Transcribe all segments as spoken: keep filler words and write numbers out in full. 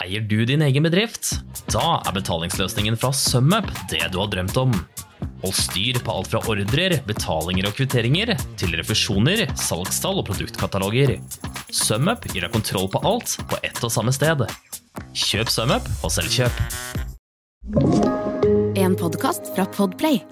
Eier du din egen bedrift? Da er betalingsløsningen fra SumUp det du har drømt om. Hold styr på alt fra ordrer, betalinger og kvitteringer, til refusjoner, salgstall og produktkataloger. SumUp gir deg kontroll på alt på ett og samme sted. Kjøp SumUp og selvkjøp. En podcast fra Podplay.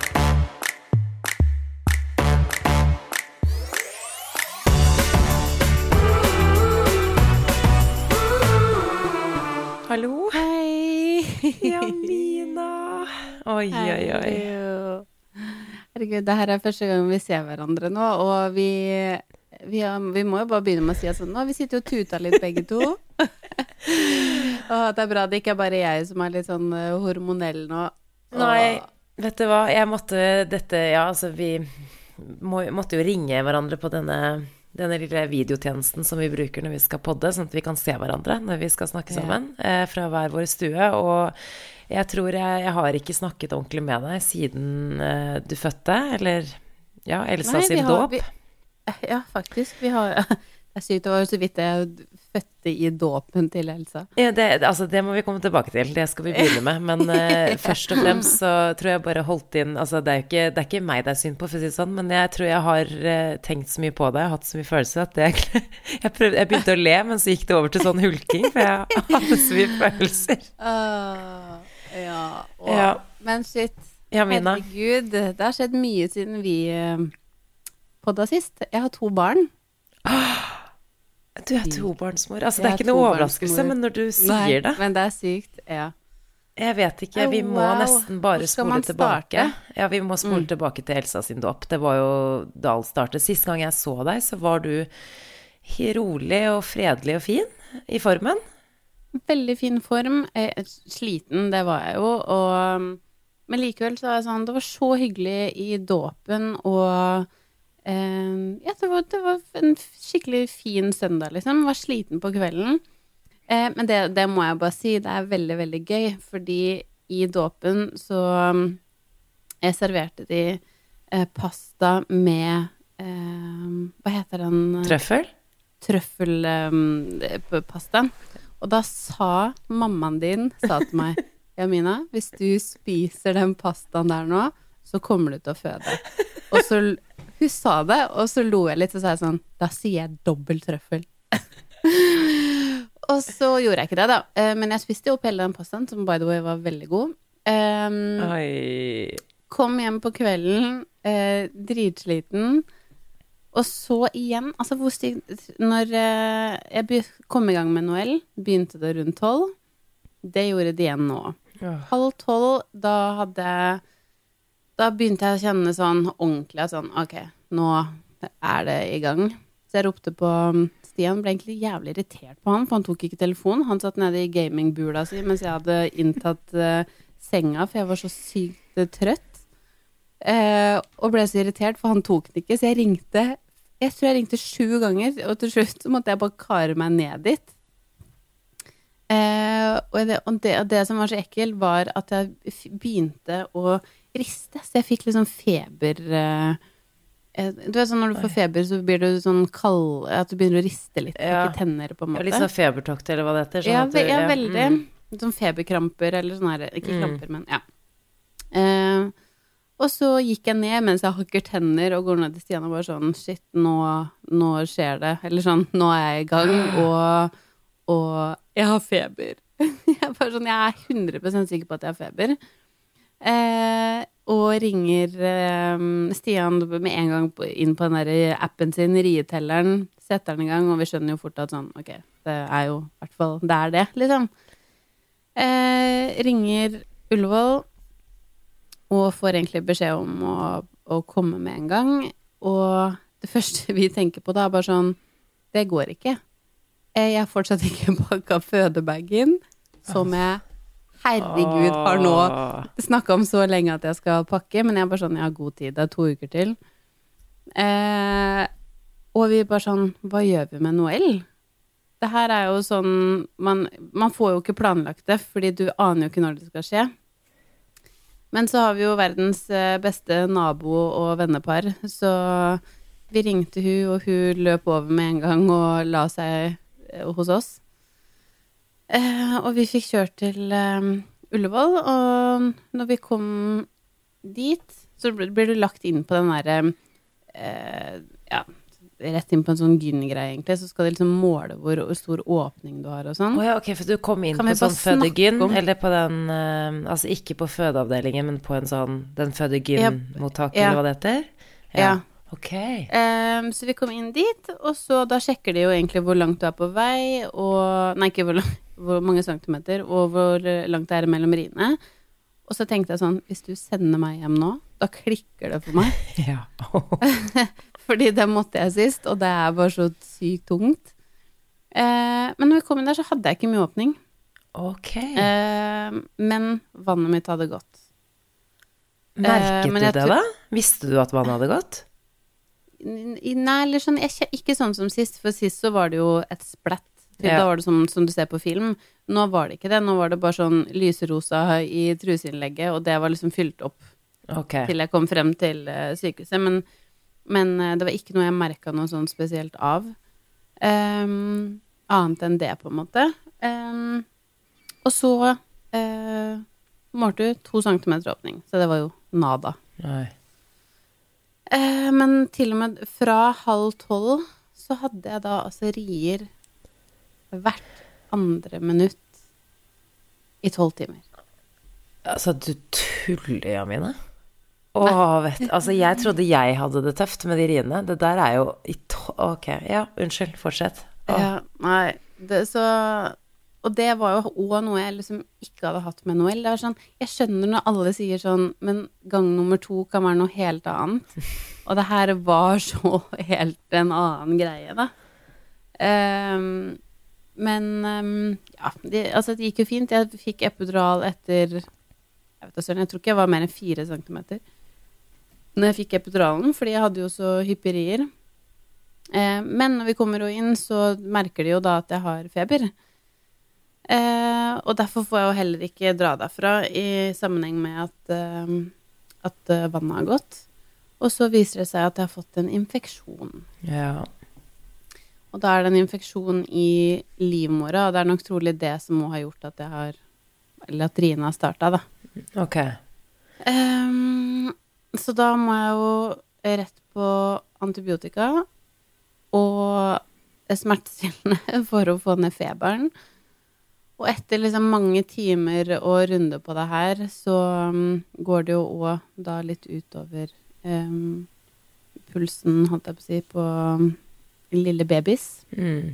Hallo. Hei. Jamina. Oi, oi, oi. Herregud, det her er første gang vi ser hverandre nå, og vi, vi, har, vi må jo bare begynne med å si at sånn, nå vi sitter jo og tuter litt begge to. Og det er bra, det ikke er bare jeg som er litt sånn hormonell nå. Nei, vet du hva, jeg måtte dette, ja, altså vi må, måtte jo ringe hverandre på denne, denne lille videotjenesten som vi bruker når vi skal podde, sånn at vi kan se hverandre når vi skal snakke sammen, ja. eh, fra hver vår stue, og jeg tror jeg, jeg har ikke snakket ordentlig med deg siden eh, du fødte, eller, ja, Elsa Nei, sin har, dåp. Vi, ja, faktisk, vi har, det er sykt, det var jo så vidt jeg fødte i dåpen til Elsa. Ja, det, altså det må vi komme tilbake til, det skal vi begynne med, men eh, først og fremst så tror jeg bare holdt inn, altså det er jo ikke, det er ikke meg det er synd på, for å si det sånn, men jeg tror jeg har eh, tenkt så mye på det, jeg har hatt så mye følelser, at det, jeg, prøvde, jeg begynte å le, men så gikk det over til sånn hulking, for jeg hadde så mye følelser. Uh, ja, og, ja, men shit, Jamina. Herregud, det har skjedd mye siden vi uh, podda sist. Jeg har to barn. Du er tobarnsmor. Altså, det er ikke noe overraskelse, men når du sier Nei, det. Men det er sykt, ja. Jeg vet ikke, vi må wow. nesten bare spole tilbake. Ja, vi må spole mm. tilbake til Elsa sin dåp. Det var jo da alt startet. Sist gang jeg så deg, så var du rolig og fredelig og fin i formen. Veldig fin form. Sliten, det var jeg jo. Og, men likevel så var det sånn, det var så hyggelig i dåpen, og Uh, ja, det var, det var en skikkelig fin søndag, liksom. Jeg var sliten på kvelden. Uh, men det, det må jeg bare si, det er veldig, veldig gøy, fordi i dåpen så um, jeg serverte de uh, pasta med uh, hva heter den? Trøffel? Trøffelpasta. Um, og da sa mammaen din, sa til meg, Jamina, hvis du spiser den pastaen der nå, så kommer du til å føde. Og så hun sa det, og så lo jeg litt, og så er jeg sånn, da sier jeg dobbelt trøffel. Og så gjorde jeg ikke det da. Men jeg spiste opp hele den pastaen, som by the way var veldig god. Um, Oi. Kom hjem på kvelden, eh, dritsliten, og så igjen, altså hvor stygt, når eh, jeg kom i gang med Noel, begynte det rundt tolv, det gjorde det igjen nå. Ja. Halv tolv, da hadde jeg Da begynte jeg å kjenne sånn ordentlig, sånn, ok, nå er det i gang. Så jeg ropte på Stian, ble egentlig jævlig irritert på han, for han tok ikke telefonen. Han satt nede i gamingbula si, mens jeg hadde inntatt uh, senga, for jeg var så sykt uh, trøtt. Uh, og ble så irritert, for han tok den ikke, så jeg ringte, jeg tror jeg ringte sju ganger, og til slutt så måtte jeg bare kare meg ned dit. Uh, og, det, og, det, og det som var så ekkelt var at jeg begynte å riste, så jeg fikk liksom feber. Uh, du vet sånn, når du får feber, så blir du sånn kald, at du begynner å riste litt, ja. Ikke tenner på en måte. Ja, litt sånn febertokt, eller hva det heter. Sånn ja, du, ja, ja, veldig. Mm. Sånn feberkramper, eller sånn her, ikke kramper, mm. men ja. Uh, og så gikk jeg ned mens jeg hakker tenner, og går ned til Stian og bare sånn, shit, nå, nå skjer det. Eller sånn, nå er jeg i gang, og, og jeg har feber. Jeg er bare sånn, jeg er hundre prosent sikker på at jeg har feber. Eh, og ringer eh, Stian med en gang på, inn på den der appen sin, rietelleren, setter den i gang, og vi skjønner jo fort at sånn, ok, det er jo, i hvert fall, det er det, liksom. Eh, ringer Ullevål, og får egentlig beskjed om å, å komme med en gang, og det første vi tenker på da er bare sånn, det går ikke. Jeg har fortsatt ikke pakket fødebagen, som jeg, herregud, har nå snakket om så lenge at jeg skal pakke, men jeg er bare sånn, jeg har god tid, det er to uker til. Eh, og vi er bare sånn, hva gjør vi med Noel? Det her er jo sånn, man, man får jo ikke planlagt det, fordi du aner jo ikke når det skal skje. Men så har vi jo verdens beste nabo og vennepar, så vi ringte hun, og hun løp over med en gang og la seg hos oss. Eh, og vi fikk kjørt til um, Ullevål, og når vi kom dit, så blir du lagt inn på den der, eh, ja, rett inn på en sånn gyn-greie egentlig, så skal det liksom måle hvor stor åpning du har og sånn. Åja, ok, for du kom inn Kan på vi bare sånn fødegyn, snakke om- eller på den, eh, altså ikke på fødeavdelingen, men på en sånn, den fødegyn-mottaket, Ja. eller hva det heter? Ja. Ok. Um, så vi kom inn dit, og så da sjekker de jo egentlig hvor langt du er på vei, og, nei, ikke hvor, lang- hvor mange centimeter, og hvor langt det er mellom riene. Og så tenkte jeg sånn, hvis du sender meg hjem nå, da klikker det for meg. Ja. Fordi det måtte jeg sist, og det er bare så sykt tungt. Eh, men når vi kom inn der, så hadde jeg ikke mye åpning. Ok. Eh, men vannet mitt hadde gått. Merket eh, men du jeg det tror- da? Visste du at vannet hadde gått? I- Nei, eller sånn, jeg, kje- ikke sånn som sist, for sist så var det jo et splett. Ja. Da var det som, som du ser på film. Nå var det ikke det, nå var det bare sånn lyserosa i truseinnlegget, og det var liksom fylt opp Ok. til jeg kom frem til uh, sykehuset. Men, men uh, det var ikke noe jeg merket noe sånn spesielt av. Um, annet enn det, på en måte. Um, og så uh, målte du to centimeter åpning, så det var jo nada. Nei. Uh, men til og med fra halv tolv så hadde jeg da altså rier hvert andre minutt i tolv timer. Altså, du tuller, Jamine. Åh, vet du, altså jeg trodde jeg hadde det tøft med de riene. Det der er jo i to... Ok, ja, unnskyld, fortsett. Åh. Ja, nei, det, så... Og det var jo også noe jeg liksom ikke hadde hatt med Noel. Det er sånn, jeg skjønner når alle sier sånn, men gang nummer to kan være noe helt annet. Og det her var så helt en annen greie, da. Um, men um, ja, det, altså det gikk jo fint. Jeg fikk epidural etter, jeg vet ikke, jeg tror ikke jeg var mer enn fire centimeter. Når jeg fikk epiduralen, fordi jeg hadde jo så hypperier. Eh, men når vi kommer jo inn, så merker de jo da at jeg har feber. Eh, og derfor får jeg jo heller ikke dra derfra i sammenheng med at, eh, at vannet har gått. Og så viser det seg at jeg har fått en infeksjon. Ja. Og da er det en infeksjon i livmora, og det er nok trolig det som må ha gjort at jeg har, eller at riene har startet, da. Ok. Um, så da må jeg jo rett på antibiotika og smertestillende for å få ned feberen. Og etter liksom mange timer og runder på det her, så um, går det jo også da litt utover um, pulsen, holdt jeg på å si, på um, lille babys. Mm.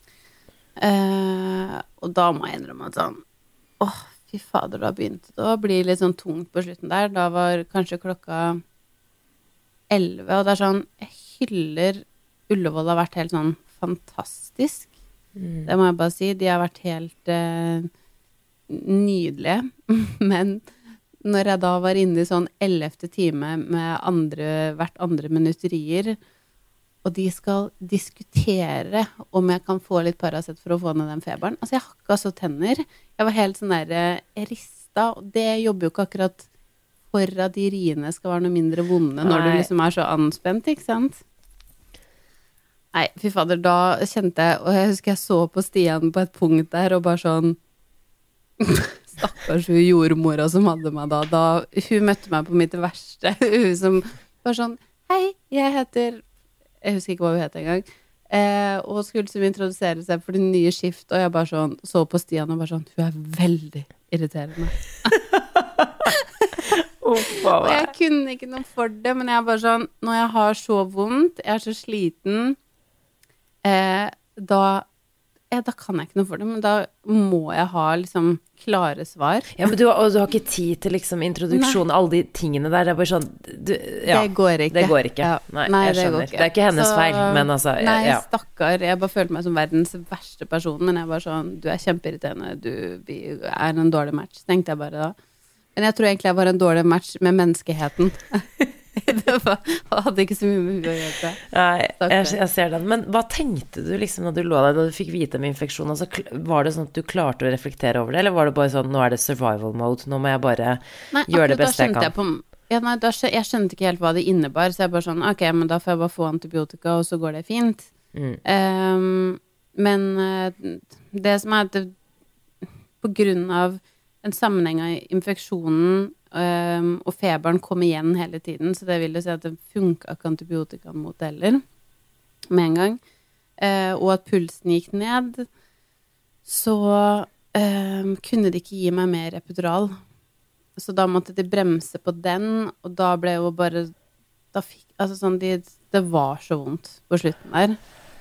Uh, og da må jeg innrømme at sånn, åh, fy fader, da begynte det å bli litt sånn tungt på slutten der. Da var kanskje klokka elleve, og det er sånn, jeg hyller Ullevål har vært helt sånn fantastisk. Mm. Det må jeg bare si. De har vært helt uh, nydelige. Men når jeg da var inne i sånn ellevte time med andre, hvert andre minutterier, og de skal diskutere om jeg kan få litt Paracet for å få ned den feberen. Altså, jeg hakka så tenner. Jeg var helt sånn der, jeg rista, og det jobber jo ikke akkurat for at de riene skal være noe mindre vonde når Nei. du liksom er så anspent, ikke sant? Nei, fy fader, da kjente jeg, og jeg husker jeg så på Stian på et punkt der, og bare sånn, stakkars hun jordmora som hadde meg da, da hun møtte meg på mitt verste, hun som var sånn, hei, jeg heter, jeg husker ikke hva hun het engang, eh, og skulle som introdusere seg for det nye skift, og jeg bare sånn, så på Stian og bare sånn, hun er veldig irriterende. Og jeg kunne ikke noe for det, men jeg bare sånn, når jeg har så vondt, jeg er så sliten, eh, da, eh, da kan jeg ikke noe for det, men da må jeg ha liksom klare svar. Ja, men du, har- og du har ikke tid til liksom introduksjon, alle de tingene der, det er bare sånn, du, ja, det går ikke. det går ikke. Ja. Nei, Nei, jeg det skjønner. går Det, ikke. er ikke hennes Så- feil, men altså, Nei, ja. stakkar, jeg bare følte meg som verdens verste person, men jeg var sånn, du er kjempeirriterende, du vi er en dårlig match, tenkte jeg bare da. Men jeg tror egentlig jeg var en dårlig match med menneskeheten. Det var, hadde ikke så mye med henne å gjøre. Nei, Takk jeg, for det. jeg ser den. Men hva tenkte du liksom når du lå der, da du fikk vite om infeksjonen? Altså, kl- var det sånn at du klarte å reflektere over det, eller var det bare sånn, nå er det survival mode, nå må jeg bare Nei, gjøre det akkurat da beste jeg skjønte kan? jeg på, ja, nei, da skjø, jeg skjønte ikke helt hva det innebar, så jeg bare sånn, ok, men da får jeg bare få antibiotika, og så går det fint. Mm. Um, men uh, det som er at det, på grunn av en sammenheng av infeksjonen um, og feberen kom igjen hele tiden, så det vil jo si at det funket ikke antibiotika mot det heller, med en gang. Uh, og at pulsen gikk ned, så um, kunne de ikke gi meg mer epidural. Så da måtte de bremse på den, og da ble jo bare, da fikk, altså sånn, de, det var så vondt på slutten der.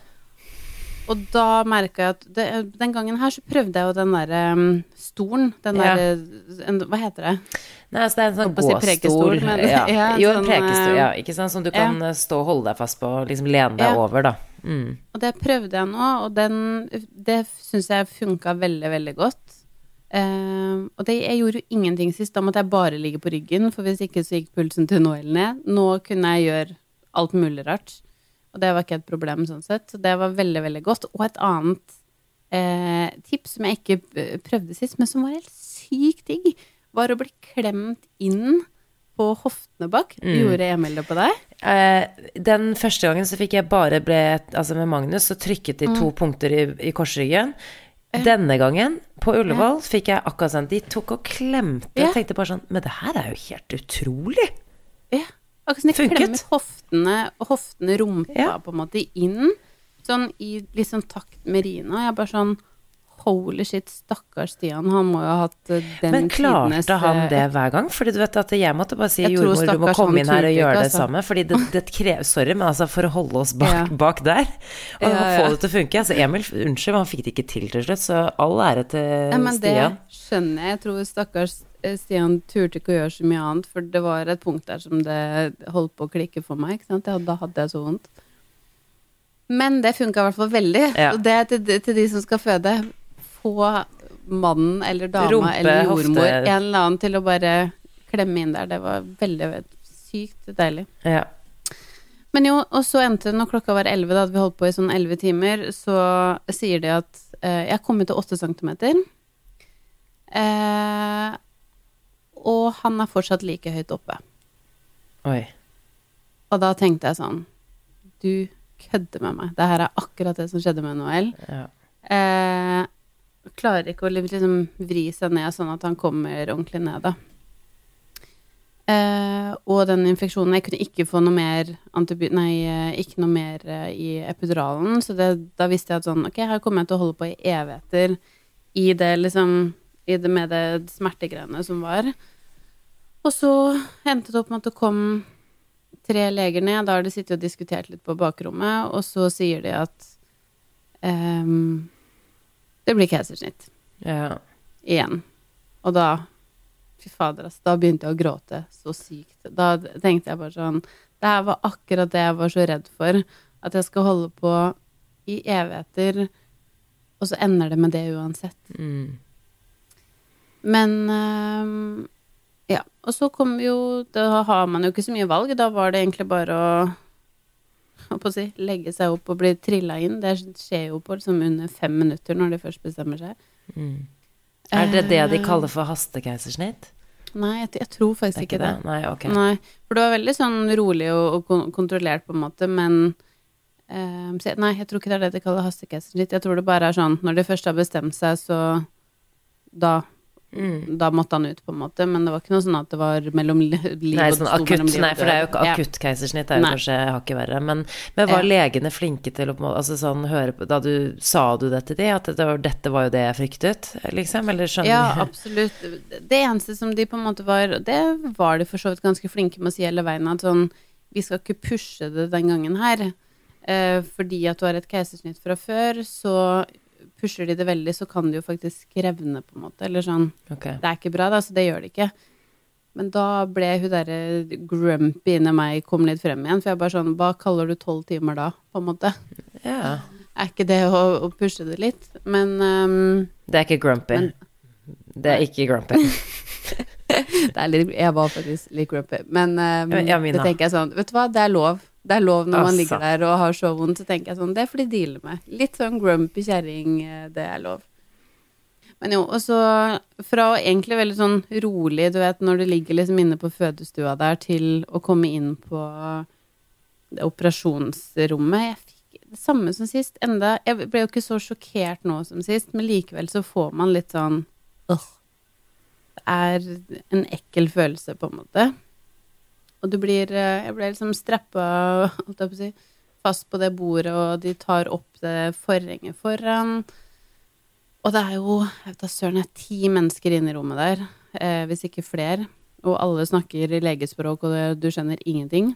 Og da merket jeg at det, den gangen her så prøvde jeg jo den der um, stolen, den Ja. der, en, hva heter det? Nei, altså det er en sånn Holdt på å si prekestol, gåstol. men- Ja. ja, en Jo, en sånn, prekestol, eh, ja. Ikke sant, som du kan eh, stå og holde deg fast på, og liksom lene deg Ja. over, da. Mm. Og det prøvde jeg nå, og den, det synes jeg funket veldig, veldig godt. Um, og det, jeg gjorde jo ingenting sist, da måtte jeg bare ligge på ryggen, for hvis ikke så gikk pulsen til Noel ned. Nå kunne jeg gjøre alt mulig rart, og det var ikke et problem sånn sett. Så det var veldig, veldig godt. Og et annet eh, tips som jeg ikke eh, prøvde sist, men som var helt sykt digg, var å bli klemt inn på hoftene bak. Mm. Gjorde Emil det på deg? Eh, den første gangen så fikk jeg bare ble, altså med Magnus, så trykket de to punkter i, i korsryggen. Denne gangen, på Ullevål, fikk jeg akkurat sånn, de tok og klemte, Ja. og tenkte bare sånn, men det her er jo helt utrolig. Ja. Akkurat som de Funket. klemmer hoftene, og hoftene rumpa Ja. på en måte inn, sånn i liksom takt med Rina. Og jeg bare sånn, holy shit, stakkars Stian, han må jo ha hatt eh, den Men klarte tidenes, han eh, det hver gang? Fordi du vet at jeg måtte bare si, Jeg tror jordmor, du må stakkars komme han inn her og turte gjøre ikke, det altså. samme, fordi det, det krever, sorry, men altså for å holde oss bak, Ja. bak der, og Ja, ja. få det til å funke. Altså Emil, unnskyld, men han fikk det ikke til til slutt, så all ære til Ja, men det Stian. skjønner jeg. Jeg tror stakkars eh, Stian turte ikke å gjøre så mye annet, for det var et punkt der som det holdt på å klikke for meg, ikke sant? Ja, da hadde jeg så vondt. Men det funket i hvert fall veldig, Ja. og det er til, til de som skal føde. Få mannen eller dama Rumpe, eller jordmor, hofte. en eller annen til å bare klemme inn der. Det var veldig, veldig sykt deilig. Ja. Men jo, og så endte det, når klokka var elleve, da hadde vi holdt på i sånn elleve timer, så sier de at eh, jeg kom ut til åtte centimeter, eh, og han er fortsatt like høyt oppe. Oi. Og da tenkte jeg sånn, du kødder med meg. Det her er akkurat det som skjedde med Noel. Ja. Eh, klarer ikke å liksom vri seg ned sånn at han kommer ordentlig ned da. Eh, og den infeksjonen, jeg kunne ikke få noe mer antibi- nei, eh, ikke noe mer eh, i epiduralen, så det, da visste jeg at sånn, ok, her kommer jeg til å holde på i evigheter i det liksom, i det med det smertegreiene som var. Og så endte det opp med at det kom tre leger ned, da har de sittet og diskutert litt på bakrommet, og så sier de at ehm, det blir keisersnitt Ja. igjen. Og da, fy fader, altså, da begynte jeg å gråte så sykt. Da tenkte jeg bare sånn, det her var akkurat det jeg var så redd for, at jeg skal holde på i evigheter, og så ender det med det uansett. Mm. Men ehm, ja, og så kom jo, da har man jo ikke så mye valg, da var det egentlig bare å, hva på å si, legge seg opp og bli trillet inn. Det skjer jo på liksom under fem minutter når de først bestemmer seg. Mm. Er det det de Eh, kaller for hastekeisersnitt? Nei, jeg, jeg tror Det faktisk er ikke ikke det. det? Nei, ok. Nei, for det var veldig sånn rolig og, og kon- kontrollert på en måte, men ehm, så, jeg- nei, jeg tror ikke det er det de kaller hastekeisersnitt. Jeg tror det bare er sånn, når de først har bestemt seg, så da Mm. da måtte han ut på en måte, men det var ikke noe sånn at det var mellom li- liv Nei, og sånn sto akutt, mellom liv og nei, for det er jo død. ikke Ja. akutt keisersnitt, er jo Nei. kanskje hakket verre, men, men var Ja. legene flinke til å, på en måte- altså sånn, høre på, da du, sa du det til de, at det var, dette var jo det jeg fryktet, liksom, eller skjønner Ja, du? absolutt. Det eneste som de på en måte var, det var de for så vidt ganske flinke med å si hele veien, at sånn, vi skal ikke pushe det den gangen her, eh, fordi at du har et keisersnitt fra før, så pusher de det veldig, så kan det jo faktisk revne på en måte, eller sånn, Ok. det er ikke bra da, så det gjør det ikke. Men da ble hun der grumpy inni meg kom litt frem igjen, for jeg bare sånn, hva kaller du tolv timer da, på en måte? Ja, Er ikke det å, å pushe det litt? Men ehm, det er ikke grumpy. Men- det er ikke grumpy. det er litt, jeg var faktisk litt grumpy. Men ehm, Ja, Mina. det tenker jeg sånn, vet du hva, det er lov. Det er lov når man Altså. ligger der og har så vondt, så tenker jeg sånn, det får de deale med. Litt sånn grumpy kjerring, eh, det er lov. Men jo, og så fra egentlig veldig sånn rolig, du vet, når du ligger liksom inne på fødestua der, til å komme inn på det operasjonsrommet. Jeg fikk det samme som sist. Enda, jeg ble jo ikke så sjokkert nå som sist, men likevel så får man litt sånn øh, det er en ekkel følelse på en måte. Og du blir, jeg ble liksom strappet, holdt jeg på å si, fast på det bordet, og de tar opp det forhenget foran. Og det er jo, jeg vet da søren, det er ti mennesker inne i rommet der, eh, hvis ikke flere. Og alle snakker i legespråk, og det, du skjønner ingenting.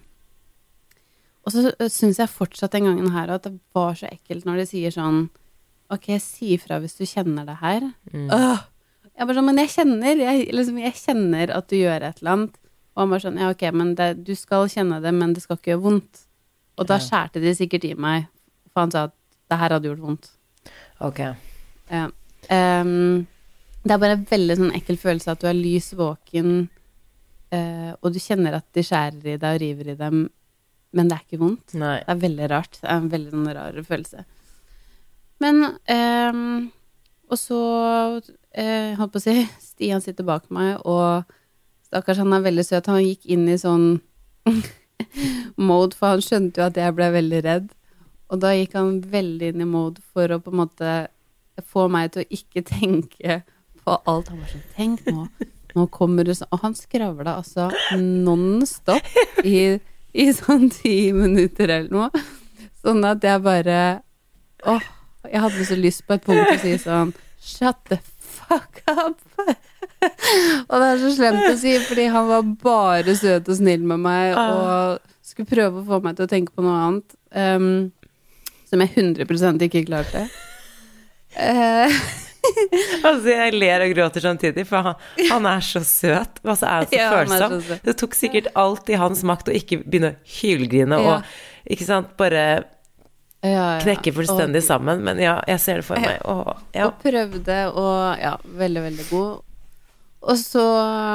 Og så synes jeg fortsatt den gangen her at det var så ekkelt når de sier sånn, ok, si ifra hvis du kjenner det her. Mm. Åh! Jeg bare sånn, men jeg kjenner, jeg, liksom, jeg kjenner at du gjør et eller annet. Og han bare sånn, ja, ok, men det, du skal kjenne det, men det skal ikke gjøre vondt. Og da skjærte de sikkert i meg, for han sa at det her hadde gjort vondt. Ok. Ja. Um, det er bare en veldig sånn ekkel følelse at du er lys våken, uh, og du kjenner at de skjærer i deg og river i dem, men det er ikke vondt. Nei. Det er veldig rart. Det er en veldig sånn rar følelse. Men, um, og så, uh, holdt på å si, Stian sitter bak meg, og stakkars, han er veldig søt. Han gikk inn i sånn mode, for han skjønte jo at jeg ble veldig redd. Og da gikk han veldig inn i mode for å på en måte få meg til å ikke tenke på alt. Han var sånn, tenk nå, nå kommer det sånn. Og han skravlet altså non-stop i i sånn ti minutter eller noe. Sånn at jeg bare, åh, jeg hadde så lyst på et punkt å si sånn, shut the fuck up. Og det er så slemt å si, fordi han var bare søt og snill med meg, og skulle prøve å få meg til å tenke på noe annet, um, som jeg hundre prosent ikke klarte. Eh... Altså, jeg ler og gråter samtidig, for han, han er så søt, og så er han så ja, følsom. Så det tok sikkert alt i hans makt å ikke begynne å hylgrine, ja. Og ikke sant, bare ja, ja. knekke fullstendig og, sammen, men ja, jeg ser det for meg. Og, ja. og prøvde, og ja, veldig, veldig god. Og så,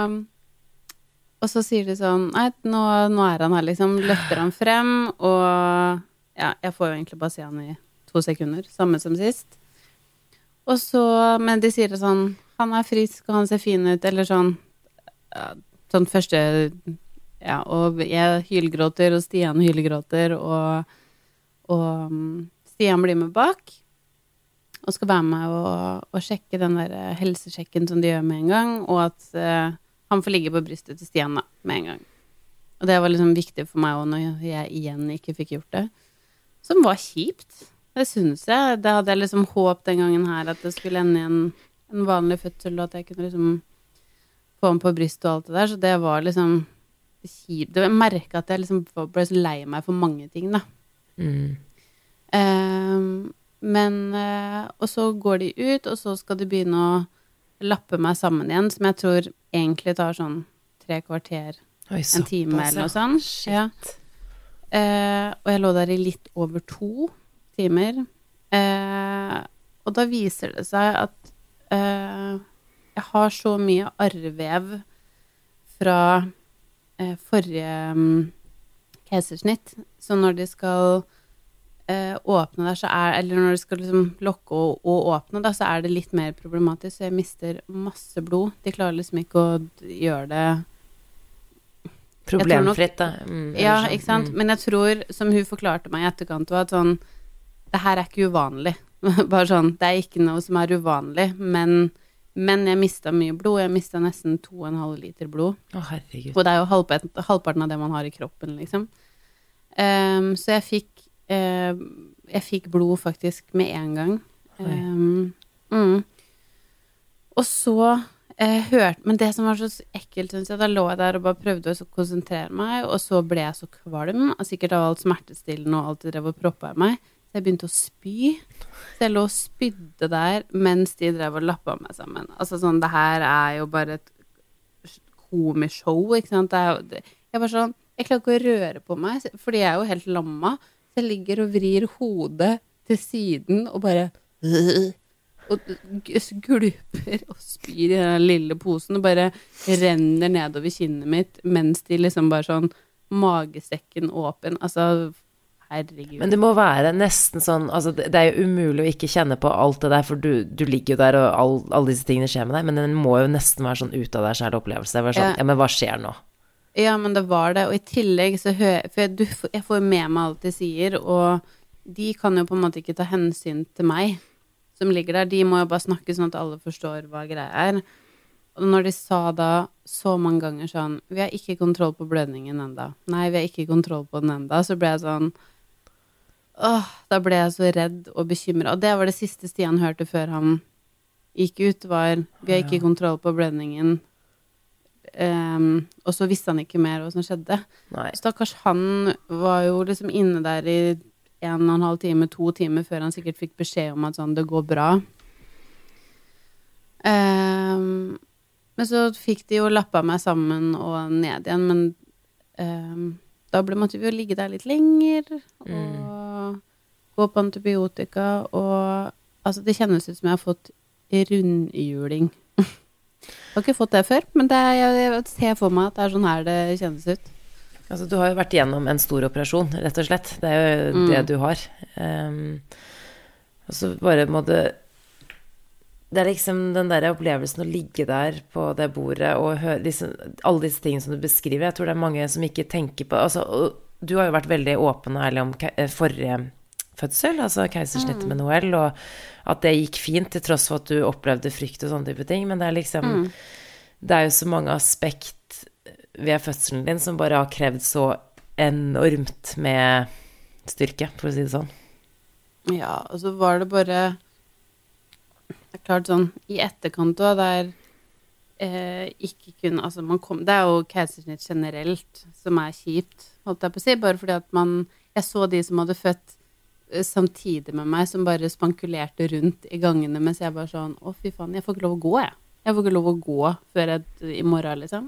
og så sier de sånn, nei, nå, nå er han her, liksom, løfter han frem, og ja, jeg får jo egentlig bare se han i to sekunder, samme som sist. Og så, men de sier det sånn, han er frisk, og han ser fin ut, eller sånn, ja, sånn første, ja, og jeg hylgråter, og Stian hylgråter, og, og Stian blir med bak, og skal være med og, og sjekke den der helsesjekken som de gjør med en gang, og at uh, han får ligge på brystet til Stian da, med en gang. Og det var liksom viktig for meg også, når jeg igjen ikke fikk gjort det, som var kjipt. Det synes jeg. Det hadde jeg liksom håpet den gangen her, at det skulle ende i en, en vanlig fødsel, og at jeg kunne liksom få ham på bryst og alt det der, så det var liksom kjipt. Jeg merket at jeg liksom ble så lei meg for mange ting, da. Mm. Um, men, uh, og så går de ut, og så skal de begynne å lappe meg sammen igjen, som jeg tror egentlig tar sånn tre kvarter, Oi, en time pass, eller noe sånt. Shit. Ja. Uh, og jeg lå der i litt over to timer, eh, og da viser det seg at eh, jeg har så mye arrvev fra eh, forrige um, keisersnitt, så når de skal eh, åpne der, så er, eller når de skal liksom lokke og, og åpne da, så er det litt mer problematisk, så jeg mister masse blod. De klarer liksom ikke å gjøre det problemfritt da. Mm, ja, ikke sant? Mm. Men jeg tror, som hun forklarte meg i etterkant, at sånn, det her er ikke uvanlig. Bare sånn, det er ikke noe som er uvanlig, men, men jeg mistet mye blod. Jeg mistet nesten to og en halv liter blod. Å, herregud. Og det er jo halvparten, halvparten av det man har i kroppen, liksom. Um, så jeg fikk, uh, jeg fikk blod faktisk med en gang. Um, mm. Og så uh, hørte, men det som var så ekkelt, synes jeg, da lå jeg der og bare prøvde å konsentrere meg, og så ble jeg så kvalm, og sikkert av alt smertestillende og alt det drev og proppet i meg. Så jeg begynte å spy. Så jeg lå og spydde der mens de drev og lappet meg sammen. Altså sånn, det her er jo bare et komisk show, ikke sant? Det er, det, jeg bare sånn, jeg klarer ikke å røre på meg, fordi jeg er jo helt lamma. Så jeg ligger og vrir hodet til siden og bare og gulper og spyr i den lille posen og bare renner nedover kinnet mitt mens de liksom bare sånn magesekken åpen. Altså, herregud. Men det må være nesten sånn, altså det, det er jo umulig å ikke kjenne på alt det der, for du, du ligger jo der og all, alle disse tingene skjer med deg, men den må jo nesten være sånn ut av deg selv opplevelse. Det var sånn, ja. ja, men hva skjer nå? Ja, men det var det, og i tillegg så hører, for jeg, du, jeg får med meg alt de sier, og de kan jo på en måte ikke ta hensyn til meg. som ligger der, de må jo bare snakke sånn at alle forstår hva greia er. Og når de sa da så mange ganger sånn, vi har ikke kontroll på blødningen enda. Nei, vi har ikke kontroll på den enda. Så ble jeg sånn, åh, da ble jeg så redd og bekymret. Og det var det siste Stian hørte før han gikk ut, var, vi har ikke kontroll på blødningen. Um, og så visste han ikke mer hva som skjedde. Nei. Stakkars han var jo liksom inne der i en og en halv time, to timer før han sikkert fikk beskjed om at sånn, det går bra. Um, men så fikk de jo lappa meg sammen og ned igjen, men um, da ble, måtte vi jo ligge der litt lenger, og mm. gå på antibiotika, og altså det kjennes ut som jeg har fått rundhjuling. Jeg har ikke fått det før, men det er, jeg, jeg ser for meg at det er sånn her det kjennes ut. Altså, du har jo vært gjennom en stor operasjon, rett og slett. Det er jo mm. det du har. Um, og så bare må det... Det er liksom den der opplevelsen å ligge der på det bordet og høre liksom, alle disse tingene som du beskriver. Jeg tror det er mange som ikke tenker på... Altså, du har jo vært veldig åpen og ærlig om forrige fødsel, altså keisersnittet mm. med Noel, og at det gikk fint til tross for at du opplevde frykt og sånne type ting. Men det er liksom... Mm. Det er jo så mange aspekt ved fødselen din som bare har krevd så enormt med styrke, for å si det sånn. Ja, og så var det bare... Det er klart sånn, i etterkant også, der eh, ikke kunne, altså man kom, det er jo keisersnitt generelt som er kjipt, holdt jeg på å si, bare fordi at man, jeg så de som hadde født eh, samtidig med meg, som bare spankulerte rundt i gangene, mens jeg bare sånn, å fy faen, jeg får ikke lov å gå, jeg. Jeg får ikke lov å gå før et, i morgen, liksom.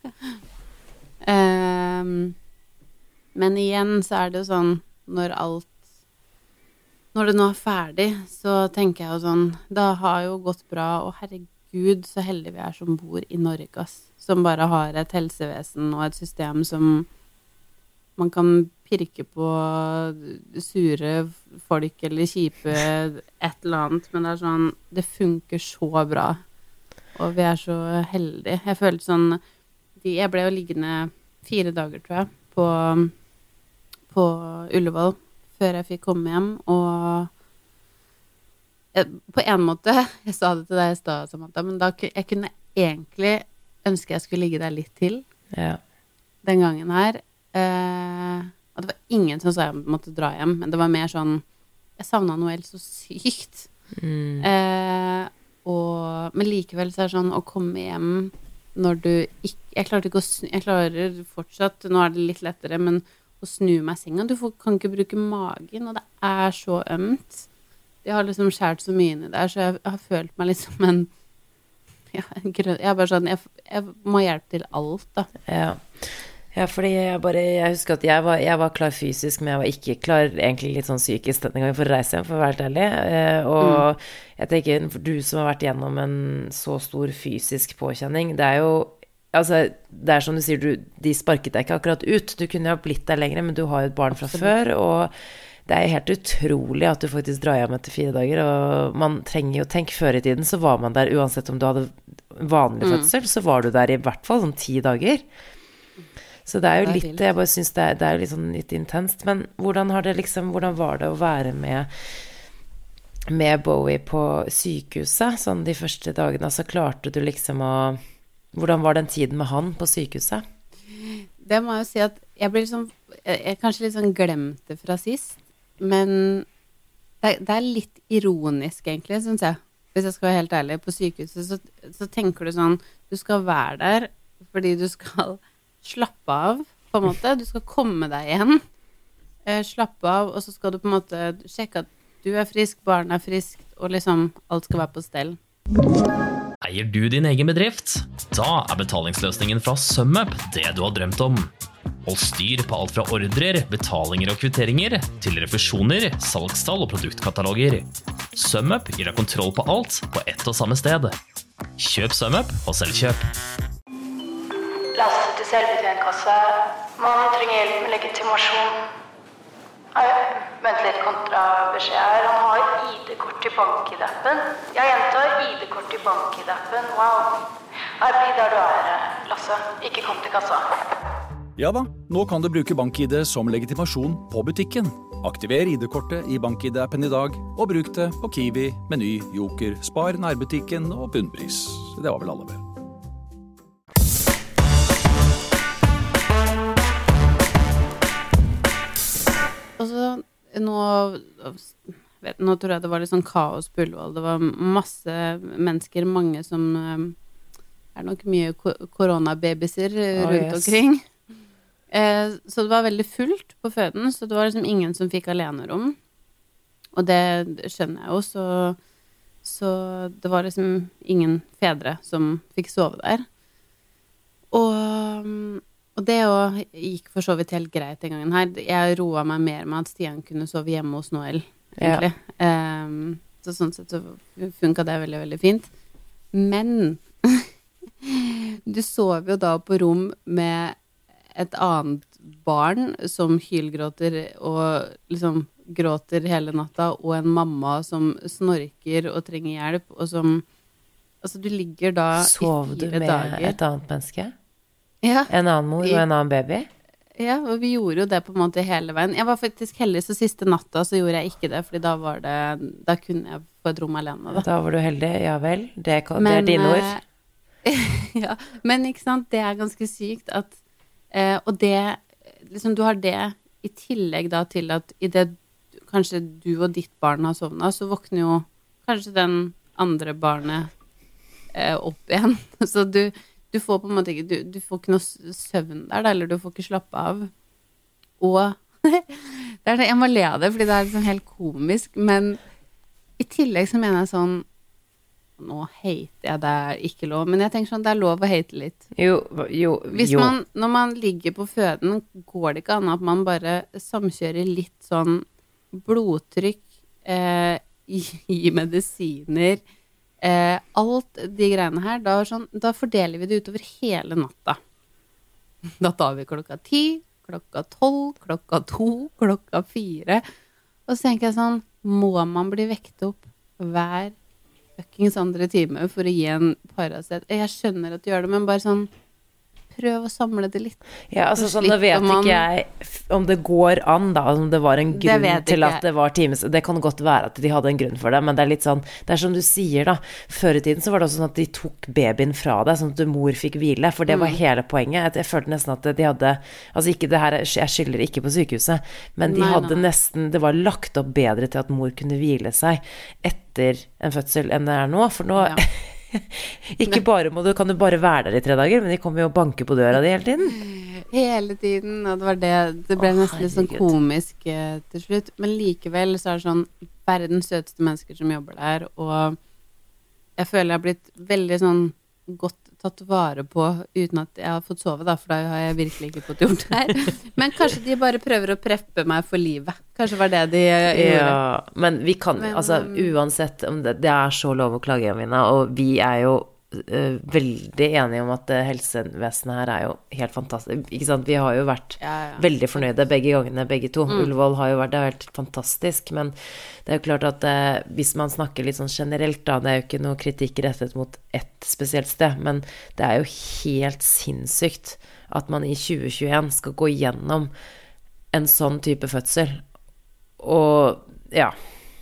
um, men igjen så er det jo sånn, når alt Når det nå er ferdig, så tenker jeg jo sånn, det har jo gått bra, og herregud, så heldig vi er som bor i Norge, ass, som bare har et helsevesen og et system som man kan pirke på sure folk eller kjipe et eller annet, men det er sånn, det funker så bra, og vi er så heldige. Jeg følte sånn, jeg ble jo liggende fire dager, tror jeg, på, på Ullevål, før jeg fikk komme hjem, og jeg, på en måte, jeg sa det til deg i sted, Samantha, men da, jeg kunne egentlig ønske jeg skulle ligge der litt til, ja. Den gangen her. Eh, og det var ingen som sa jeg måtte dra hjem, men det var mer sånn, jeg savnet Noel så sykt. Mm. Eh, og, men likevel så er det sånn, å komme hjem når du ikke, jeg klarte ikke å snu, jeg klarer fortsatt, nå er det litt lettere, men å snu meg i senga. Du får, kan ikke bruke magen, og det er så ømt. Jeg har liksom skjært så mye inni der, så jeg, jeg har følt meg liksom en, ja, en grønn, jeg er bare sånn, jeg, jeg må hjelpe til alt, da. Ja, ja fordi jeg bare, jeg husker at jeg var, jeg var klar fysisk, men jeg var ikke klar egentlig litt sånn psykisk denne gangen for å reise hjem, for å være helt ærlig. Eh, og mm. jeg tenker, for du som har vært gjennom en så stor fysisk påkjenning, det er jo altså, det er som du sier, du, de sparket deg ikke akkurat ut. Du kunne jo ha blitt der lenger, men du har jo et barn fra Absolutt. Før, og det er helt utrolig at du faktisk drar hjem etter fire dager, og man trenger jo, tenk, før i tiden så var man der, uansett om du hadde vanlig fødsel, mm. så var du der i hvert fall sånn ti dager. Så det er jo litt, jeg bare synes det er, det er jo litt sånn litt intenst, men hvordan har det liksom, hvordan var det å være med, med Bowie på sykehuset, sånn de første dagene, så klarte du liksom å hvordan var den tiden med han på sykehuset? Det må jeg jo si at jeg ble liksom, jeg, jeg kanskje litt sånn glemte fra sist, men det, det er litt ironisk egentlig, synes jeg, hvis jeg skal være helt ærlig. På sykehuset så, så tenker du sånn, du skal være der fordi du skal slappe av, på en måte. Du skal komme deg igjen, eh, slappe av, og så skal du på en måte sjekke at du er frisk, barnet er frisk, og liksom alt skal være på stell. Eier du din egen bedrift? Da er betalingsløsningen fra SumUp det du har drømt om. Hold styr på alt fra ordrer, betalinger og kvitteringer, til refusjoner, salgstall og produktkataloger. SumUp gir deg kontroll på alt på ett og samme sted. Kjøp SumUp og selvkjøp. Lasse til selvbetjentkasse. Man trenger hjelp med legitimasjon. Nei, vent litt, kontrabeskjed her. Han har I D-kort i bank-I D-appen. Jeg gjentar I D-kort i bank-I D-appen. Wow. Nei, bli der du er, Lasse. Ikke kom til kassa. Ja da, nå kan du bruke bank-I D som legitimasjon på butikken. Aktiver I D-kortet i BankID-appen i dag, og bruk det på Kiwi, Meny, Joker, Spar, nærbutikken og bunnpris. Det var vel alle vel. Og så nå, vet, nå tror jeg det var litt sånn kaos på Ullevål. Det var masse mennesker, mange som er nok mye koronababyser rundt oh, yes. omkring. Eh, så det var veldig fullt på føden, så det var liksom ingen som fikk alenerom. Og det skjønner jeg jo, så, så det var liksom ingen fedre som fikk sove der. Og... Og det jo gikk for så vidt helt greit den gangen her. Jeg roet meg mer med at Stian kunne sove hjemme hos Noel, egentlig. Ja. Um, så sånn sett så funket det veldig, veldig fint. Men du sover jo da på rom med et annet barn som hylgråter og liksom gråter hele natta, og en mamma som snorker og trenger hjelp, og som... Altså, du ligger da Sov i fire dager. Sov du med et annet menneske? Ja. En annen mor og en annen baby? Ja, og vi gjorde jo det på en måte hele veien. Jeg var faktisk heldig, så siste natta så gjorde jeg ikke det, fordi da var det, da kunne jeg få et rom alene. Da, da var du heldig, ja vel. Det, kan, men, det er dine ord. Ja, men ikke sant, det er ganske sykt at, eh, og det, liksom du har det i tillegg da til at i det kanskje du og ditt barn har sovnet, så våkner jo kanskje den andre barnet eh, opp igjen. Så du... Du får på en måte ikke, du, du får ikke noe søvn der, eller du får ikke slappe av. Og det er det, jeg må le av det, fordi det er liksom helt komisk, men i tillegg så mener jeg sånn, nå hater jeg det er ikke lov, men jeg tenker sånn, det er lov å hate litt. Jo, jo, Hvis jo. man, når man ligger på føden, går det ikke an at man bare samkjører litt sånn blodtrykk, eh, i, i medisiner, Eh, alt de greiene her, da, sånn, da fordeler vi det utover hele natta. Da tar vi klokka ti, klokka tolv, klokka to, klokka fire. Og så tenker jeg sånn, må man bli vekt opp hver fuckings andre time for å gi en Paracet? Jeg skjønner at du gjør det, men bare sånn, prøv å samle det litt. Ja, altså sånn, da vet man... ikke jeg om det går an da, om det var en grunn til at det var times. Det kan godt være at de hadde en grunn for det, men det er litt sånn, det er som du sier da, før i tiden så var det også sånn at de tok babyen fra deg, sånn at mor fikk hvile, for det var hele poenget. Jeg følte nesten at de hadde, altså ikke det her, jeg skylder ikke på sykehuset, men de nei, hadde nei. nesten, det var lagt opp bedre til at mor kunne hvile seg etter en fødsel enn det er nå, for nå... Ja. Ikke bare må du, kan du bare være der i tre dager, men de kommer jo og banker på døra di hele tiden. Hele tiden, og det var det, det ble Åh, nesten litt sånn komisk eh, til slutt, men likevel så er det sånn verdens søteste mennesker som jobber der, og jeg føler jeg har blitt veldig sånn godt tatt vare på uten at jeg har fått sove da, for da har jeg virkelig ikke fått gjort det her. Men kanskje de bare prøver å preppe meg for livet. Kanskje var det de gjorde. Ja, men vi kan, men, altså uansett om det, det er så lov å klage, Jamina, og vi er jo uh, veldig enige om at uh, helsevesenet her er jo helt fantastisk. Ikke sant? Vi har jo vært ja, ja. veldig fornøyde begge gangene, begge to. Mm. Ullevål har jo vært, det har vært fantastisk, men det er jo klart at uh, hvis man snakker litt sånn generelt da, det er jo ikke noe kritikk rettet mot ett spesielt sted, men det er jo helt sinnssykt at man i tjue tjueen skal gå gjennom en sånn type fødsel. Og ja,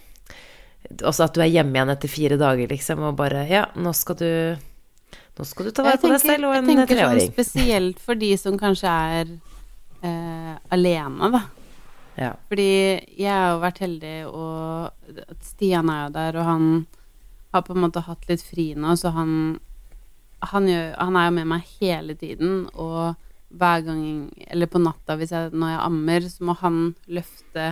også at du er hjemme igjen etter fire dager liksom, og bare, ja, nå skal du nå skal du ta vare på deg selv og en treåring. Jeg tenker sånn spesielt for de som kanskje er eh, alene da. Ja. Fordi jeg har jo vært heldig, og Stian er jo der, og han har på en måte hatt litt fri nå, så han, han, gjør, han er jo med meg hele tiden, og hver gang, eller på natta hvis jeg, når jeg ammer, så må han løfte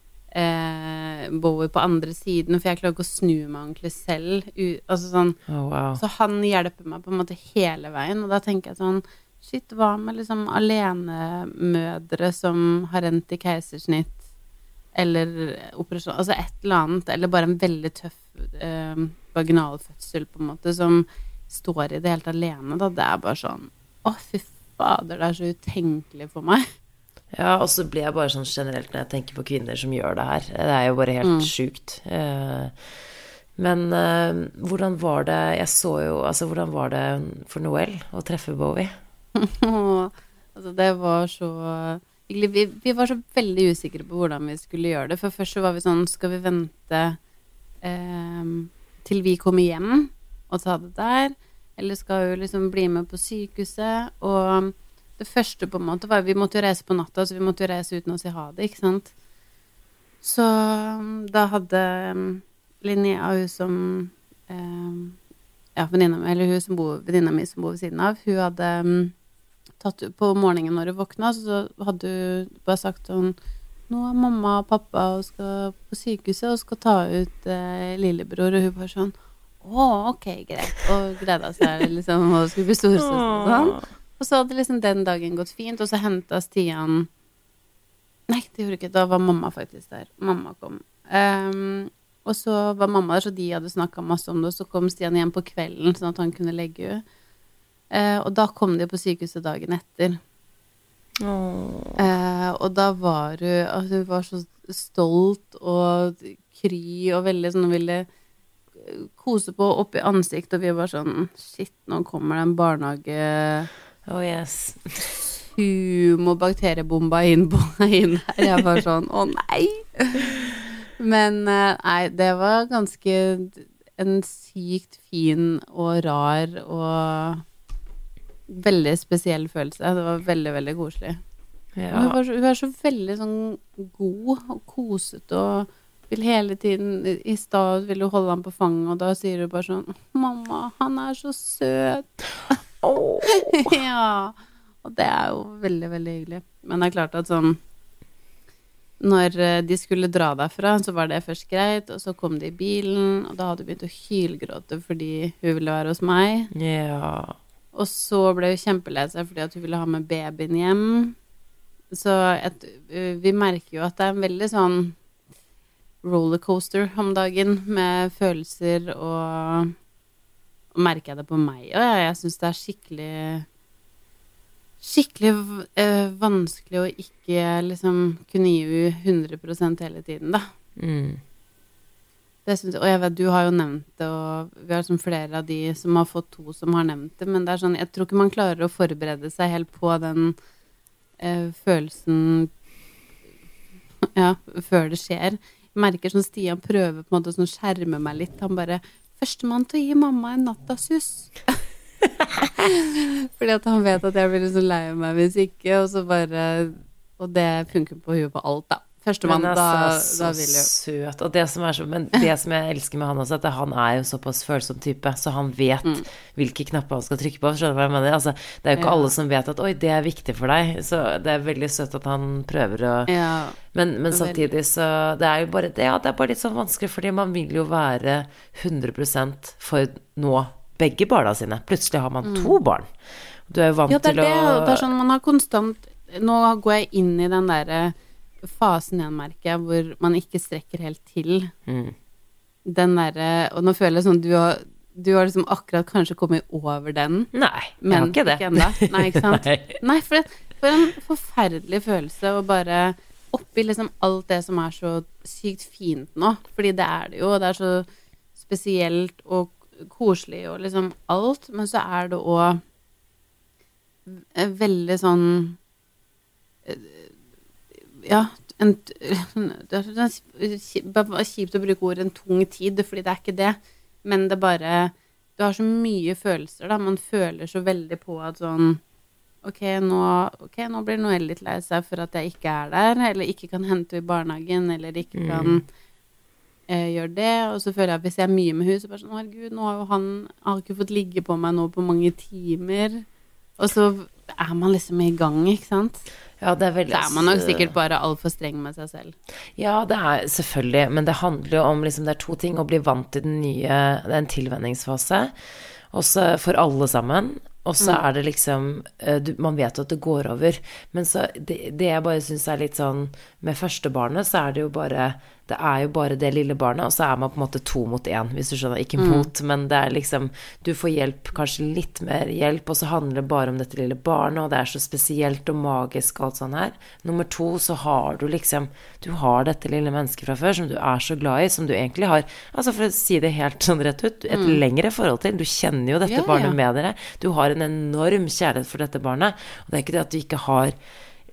eh, Bowie på andre siden, for jeg klarer ikke å snu meg ordentlig selv, U, altså sånn, oh, wow. Så han hjelper meg på en måte hele veien, og da tenker jeg sånn, shit, hva med liksom alenemødre som har rent i keisersnitt, eller operasjon, altså et eller annet, eller bare en veldig tøff eh, vaginalfødsel på en måte, som står i det helt alene, da, det er bare sånn, å fy fader, det er så utenkelig for meg. Ja, og så blir jeg bare sånn generelt når jeg tenker på kvinner som gjør det her, det er jo bare helt mm. sykt. Eh, men eh, hvordan var det, jeg så jo, altså hvordan var det for Noel å treffe Bowie? Altså det var så vi, vi var så veldig usikre på hvordan vi skulle gjøre det. For først så var vi sånn, skal vi vente eh, til vi kommer hjem og ta det der? Eller skal vi liksom bli med på sykehuset? Og det første på en måte var, vi måtte jo reise på natta, så vi måtte jo reise uten å si ha det, ikke sant? Så da hadde Linnea, hun som, eh, ja, venninna mi, eller hun som bor, venninna mi som bor ved siden av, hun hadde um, tatt på morgenen når hun våkna, så hadde hun bare sagt sånn, nå er mamma og pappa og skal på sykehuset og skal ta ut eh, lillebror, og hun bare sånn, å, ok, greit, og gleda seg liksom, og skulle bli storsøster og sånn. Og så hadde liksom den dagen gått fint, og så hentet Stian, nei, det gjorde ikke, da var mamma faktisk der, mamma kom. Um, og så var mamma der, så de hadde snakket masse om det, og så kom Stian hjem på kvelden, sånn at han kunne legge henne. Uh, og da kom de på sykehuset dagen etter. Uh, og da var hun, altså, hun var så stolt og kry, og veldig sånn, hun ville kose på opp i ansikt, og vi var sånn, shit, nå kommer det en barnehage... Oh yes. Humo bakteriebomba inn på inn her. Jeg var sånn, å nei. Men nei, det var ganske en sykt fin og rar og veldig spesiell følelse. Det var veldig, veldig koselig. Ja. Hun, var, hun er så veldig sånn god og koset og vil hele tiden, i stad vil hun holde han på fanget, og da sier hun bare sånn, mamma, han er så søt. Oh. Ja, og det er jo veldig, veldig hyggelig. Men det er klart at sånn, når de skulle dra derfra, så var det først greit, og så kom de i bilen, og da hadde hun begynt å hylgråte fordi hun ville være hos meg. Ja. Og så ble hun kjempelei seg fordi at hun ville ha med babyen hjem. Så et, vi merker jo at det er en veldig sånn rollercoaster om dagen med følelser, og, og merker jeg det på meg. Og ja, jeg synes det er skikkelig skikkelig øh, vanskelig å ikke liksom kunne gi henne hundre prosent hele tiden, da. Mm. Det synes jeg, og jeg vet, du har jo nevnt det, og vi har som flere av de som har fått to som har nevnt det, men det er sånn, jeg tror ikke man klarer å forberede seg helt på den øh, følelsen, ja, før det skjer. Jeg merker sånn Stian prøver på en måte sånn skjerme meg litt. Han bare, førstemann til å gi mamma en nattasus. Fordi at han vet at jeg blir så lei meg hvis ikke, og så bare, og det funker på huet på alt da. Førstemann, da, altså, da vil jo. Søt. Og det som er så, men det som jeg elsker med han også, at han er jo såpass følsom type, så han vet mm. hvilke knapper han skal trykke på, skjønner du hva jeg mener? Altså, det er jo ikke ja. alle som vet at, oi, det er viktig for deg, så det er veldig søtt at han prøver å, ja. men, men samtidig så, det er jo bare, det, ja, det er bare litt sånn vanskelig, fordi man vil jo være hundre prosent for nå begge barna sine. Plutselig har man mm. to barn. Du er jo vant ja, det er til det, å... det er sånn, man har konstant, nå går jeg inn i den der fasen igjen, merker jeg, hvor man ikke strekker helt til. Mm. Den der, og nå føler jeg sånn, du har, du har liksom akkurat kanskje kommet over den. Nei, jeg men har ikke det. Ikke enda. Nei, ikke sant? Nei, Nei for, det, for en forferdelig følelse å bare oppi liksom alt det som er så sykt fint nå, fordi det er det jo, det er så spesielt og koselig og liksom alt, men så er det også veldig sånn ja, en, det er kjipt å bruke ord en tung tid, fordi det er ikke det, men det bare, du har så mye følelser da, man føler så veldig på at sånn, ok, nå, okay, nå blir Noelle litt lei seg for at jeg ikke er der, eller ikke kan hente i barnehagen, eller ikke kan mm. eh, gjøre det, og så føler jeg at hvis jeg er mye med henne, så bare sånn, herregud, nå har jo han, han har ikke fått ligge på meg nå på mange timer, og så er man liksom i gang, ikke sant? Ja, det er veldig... Så er man nok sikkert bare alt for streng med seg selv. Ja, det er selvfølgelig, men det handler jo om liksom, det er to ting, å bli vant til den nye, det er en tilvenningsfase, også for alle sammen, og så mm. er det liksom, du, man vet at det går over, men så, det, det jeg bare synes er litt sånn, med første barnet, så er det jo bare, det er jo bare det lille barnet, og så er man på en måte to mot en, hvis du skjønner, ikke mot, mm. men det er liksom, du får hjelp, kanskje litt mer hjelp, og så handler det bare om dette lille barnet, og det er så spesielt og magisk og alt sånn her. Nummer to, så har du liksom, du har dette lille mennesket fra før, som du er så glad i, som du egentlig har, altså for å si det helt sånn rett ut, et mm. lengre forhold til, du kjenner jo dette ja, barnet ja. med dere, du har en enorm kjærlighet for dette barnet, og det er ikke det at du ikke har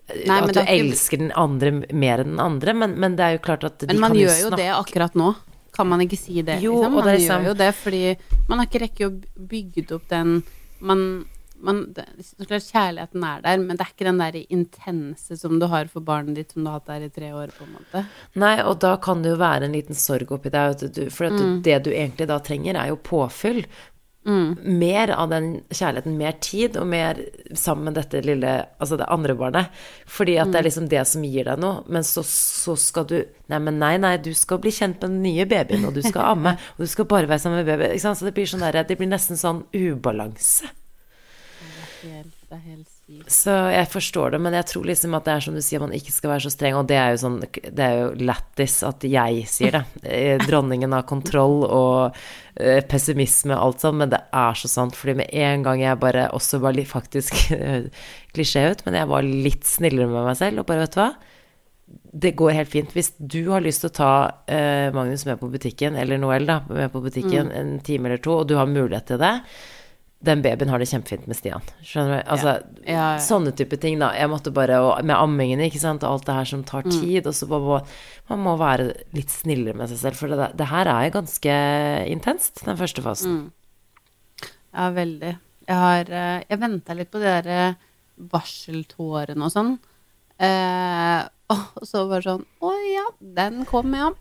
Nei, at men du det er ikke- elsker den andre mer enn den andre, men, men det er jo klart at de Men man kan jo gjør jo snakke. det akkurat nå. Kan man ikke si det, Jo, liksom? og Man det er gjør liksom- jo det fordi man har ikke rekket å bygge opp den man, man, det, så klart kjærligheten er der, men det er ikke den der intense som du har for barnet ditt som du har hatt der i tre år, på en måte. Nei, og da kan det jo være en liten sorg oppi deg, at du, for at du, Mm. det du egentlig da trenger er jo påfyll. Mer av den kjærligheten, mer tid, og mer sammen med dette lille, altså det andre barnet. Fordi at det er liksom det som gir deg noe, men så, så skal du, nei, men nei, nei, du skal bli kjent med den nye babyen, og du skal amme, og du skal bare være sammen med baby, ikke sant? Så det blir sånn der, det blir nesten sånn ubalanse. Det er helt, det er helt sykt. Så jeg forstår det, men jeg tror liksom at det er som du sier, man ikke skal være så streng, og det er jo sånn, det er jo lættis at jeg sier det. Eh, Dronningen av kontroll og eh, pessimisme og alt sånt, men det er så sant, fordi med en gang jeg bare også var litt faktisk klisjé ut, men jeg var litt snillere med meg selv, og bare vet du hva? Det går helt fint. Hvis du har lyst til å ta eh, Magnus med på butikken, eller Noel da, med på butikken Mm. en time eller to, og du har mulighet til det, den babyen har det kjempefint med Stian. Skjønner du? Altså, Ja, ja, ja. sånne type ting da. Jeg måtte bare, og med ammingene, ikke sant, og alt det her som tar Mm. tid, og så må, man må være litt snillere med seg selv, for det, det her er ganske intenst, den første fasen. Mm. Ja, veldig. Jeg har eh, Jeg venta litt på de der eh, barseltårene og sånn. Eh, og så var det sånn Å ja, den kom, ja.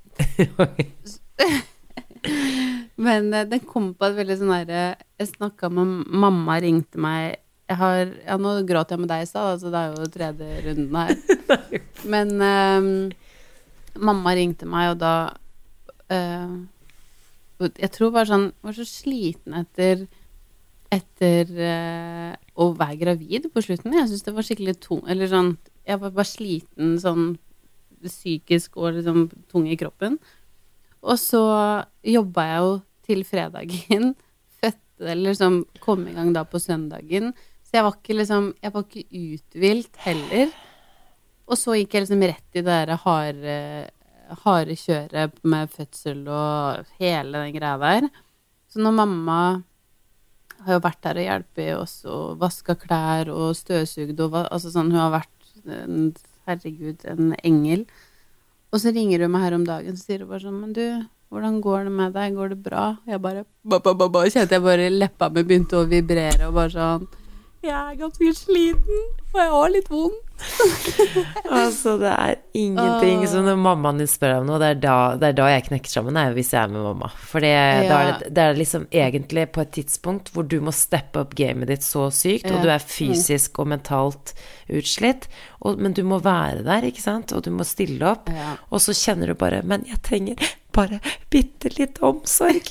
Men eh, den kom på et veldig sånn derre Jeg snakka med mamma, ringte meg jeg har, ja, Nå gråt jeg med deg i stad, altså det er jo tredje runden her. Men eh, mamma ringte meg, og da eh, Jeg tror bare sånn var så sliten etter Etter eh, å være gravid på slutten. Jeg syns det var skikkelig tung Eller sånn Jeg var bare sliten sånn psykisk og liksom tung i kroppen. Og så jobba jeg jo til fredagen. Fødte eller liksom kom i gang da på søndagen. Så jeg var ikke liksom Jeg var ikke uthvilt heller. Og så gikk jeg liksom rett i det der harde, harde kjøret med fødsel og hele den greia der. Så når mamma har jo vært der og hjulpet oss og vaska klær og støvsugd og va- altså sånn, hun har vært en, herregud, en engel. Og så ringer hun meg her om dagen, så sier hun bare sånn, men du, hvordan går det med deg? Går det bra? Jeg bare, ba, ba, ba, ba, kjente jeg bare leppa mi begynte å vibrere, og bare sånn, jeg er ganske sliten, og jeg har litt vondt. Altså, det er ingenting Åh. som når mammaen din spør om noe, det er da, det er da jeg knekker sammen, er jo hvis jeg er med mamma. For det, da Ja. er det, det er liksom egentlig på et tidspunkt hvor du må steppe opp gamet ditt så sykt, og Ja. du er fysisk og mentalt utslitt, og, men du må være der, ikke sant? Og du må stille opp, Ja. og så kjenner du bare, men jeg trenger bare bitte litt omsorg.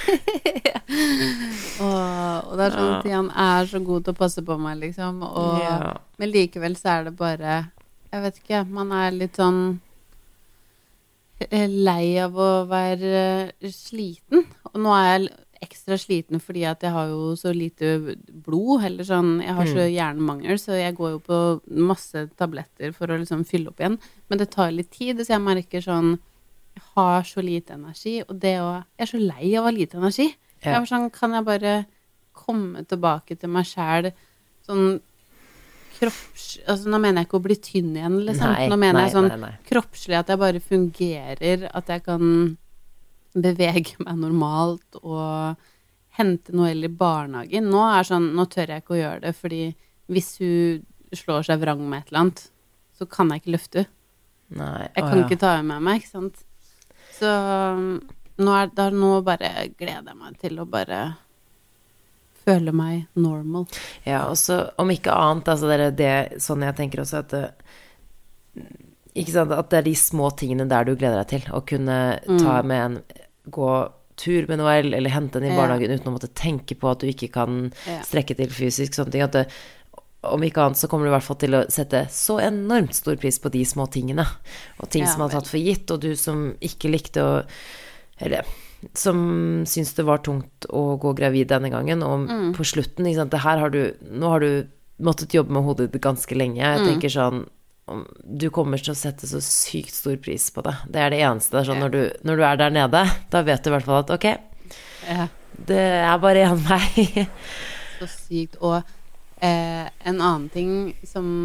Og, og det er sånn at han er så god til å passe på meg, liksom. Og, Ja. Men likevel så er det bare Jeg vet ikke, man er litt sånn eh, lei av å være eh, sliten. Og nå er jeg ekstra sliten fordi at jeg har jo så lite blod, eller sånn, jeg har så jernmangel, så jeg går jo på masse tabletter for å liksom fylle opp igjen. Men det tar litt tid, så jeg merker sånn jeg har så lite energi, og det å Jeg er så lei av å ha lite energi. Ja. Jeg var sånn, kan jeg bare komme tilbake til meg selv sånn kropps... Altså, nå mener jeg ikke å bli tynn igjen, liksom. Nei, nå mener nei, jeg sånn nei, nei. kroppslig at jeg bare fungerer, at jeg kan bevege meg normalt og hente Noel i barnehagen. Nå er sånn, nå tør jeg ikke å gjøre det, fordi hvis hun slår seg vrang med et eller annet, så kan jeg ikke løfte henne. Nei, Jeg å, kan ja. ikke ta henne med meg, ikke sant? Så um, nå, er, da, nå bare gleder jeg meg til å bare føle meg normal. Ja, og så om ikke annet, altså det er det, sånn jeg tenker også at det, ikke sant, at det er de små tingene der du gleder deg til, å kunne ta med en, gå tur med Noel, eller hente den i Ja. barnehagen uten å måtte tenke på at du ikke kan Ja. strekke til fysisk, sånne ting, at det, om ikke annet så kommer du i hvert fall til å sette så enormt stor pris på de små tingene, og ting Ja, som man har tatt for gitt, og du som ikke likte å, eller som syns det var tungt å gå gravid denne gangen, og på slutten, ikke sant, det her har du, nå har du måttet jobbe med hodet ditt ganske lenge, jeg tenker sånn, om- du kommer til å sette så sykt stor pris på det, det er det eneste, det er sånn, Ja. når, du, når du er der nede, da vet du i hvert fall at, ok, Ja. det er bare en vei. Så sykt. Og eh, en annen ting som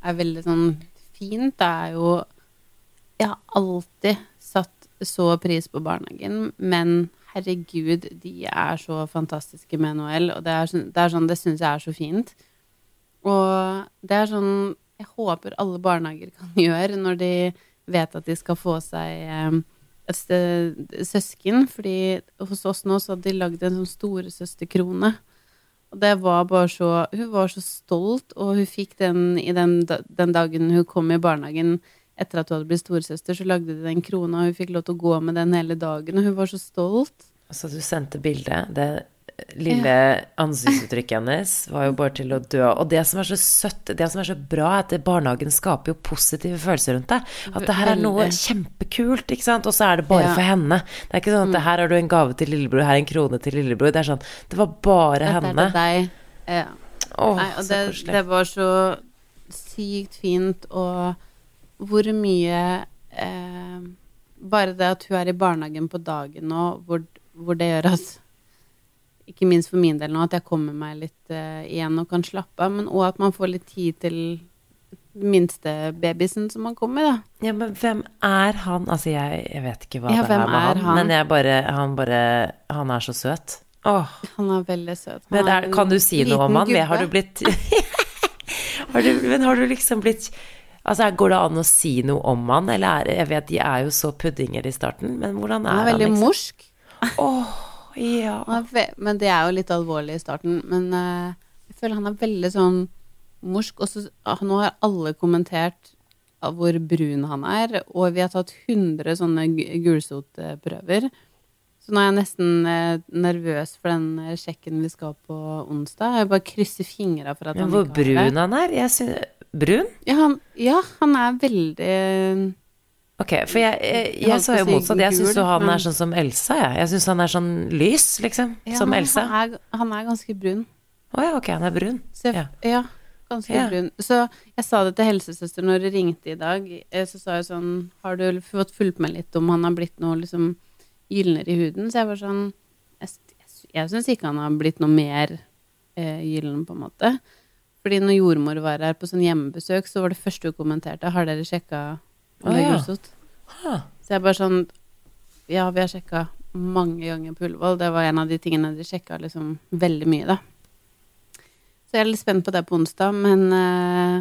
er veldig sånn fint, det er jo jeg har alltid satt så pris på barnehagen, men herregud, de er så fantastiske med Noel, og det er, sånn, det er sånn, det synes jeg er så fint. Og det er sånn, jeg håper alle barnehager kan gjøre når de vet at de skal få seg eh, et sted, søsken, fordi hos oss nå så hadde de laget en sånn storesøsterkrone, og det var bare så, hun var så stolt, og hun fikk den i den, den dagen hun kom i barnehagen. Etter at hun hadde blitt storesøster, så lagde de den krona, og hun fikk lov til å gå med den hele dagen, og hun var så stolt. Så du sendte bildet, det lille ja. ansiktsuttrykket hennes var jo bare til å dø. Og det som er så søtt, det som er så bra, er at barnehagen skaper jo positive følelser rundt det. At det her er noe kjempekult, ikke sant? Og så er det bare ja. for henne. Det er ikke sånn at her har du en gave til lillebror, her er en krone til lillebror. Det er sånn, det var bare Dette henne. Det er deg. Ja. Åh, Nei, og så det, koselig. det var så sykt fint, og hvor mye eh, bare det at hun er i barnehagen på dagen nå, hvor, hvor det gjør at ikke minst for min del nå, at jeg kommer meg litt eh, igjen og kan slappe av, men også at man får litt tid til minste babysen som man kommer, da. Ja, men hvem er han? Altså, jeg, jeg vet ikke hva ja, det er med er han, han, men jeg bare, han bare, han er så søt. Åh. Han er veldig søt. Men er, kan du si noe om han? Gubbe. Har du blitt... har du, men har du liksom blitt... Altså, går det an å si noe om han? Eller er, jeg vet, de er jo så puddinger i starten, men hvordan er han? Han er veldig liksom? morsk. Åh, ja. Men det er jo litt alvorlig i starten, men uh, jeg føler han er veldig sånn morsk, og så uh, nå har alle kommentert hvor brun han er, og vi har tatt hundre sånne gulsotprøver, så nå er jeg nesten uh, nervøs for den sjekken vi skal på onsdag. Jeg bare krysser fingra for at men han hvor ikke har det. brun han er? Jeg synes... Brun? Ja han, ja, han er veldig... Ok, for jeg, jeg, jeg, jeg sa jo motsatt. Jeg synes jo han men... er sånn som Elsa, jeg. Jeg synes han er sånn lys, liksom, ja, som Elsa. Han er, han er ganske brun. Åja, ok, han er brun. Så jeg, ja. ja, ganske ja. brun. Så jeg sa det til helsesøster når jeg ringte i dag, så sa jeg sånn, har du fått fulgt med litt om han har blitt noe liksom gylner i huden? Så jeg var sånn, jeg, jeg, jeg synes ikke han har blitt noe mer eh, gyllen på en måte. Fordi når jordmor var her på sånn hjemmebesøk, så var det første hun kommenterte, har dere sjekket om det er gulsot? Huh. Så jeg bare sånn, ja, vi har sjekket mange ganger på Ullevål. Det var en av de tingene de sjekket liksom veldig mye, da. Så jeg er litt spent på det på onsdag, men uh,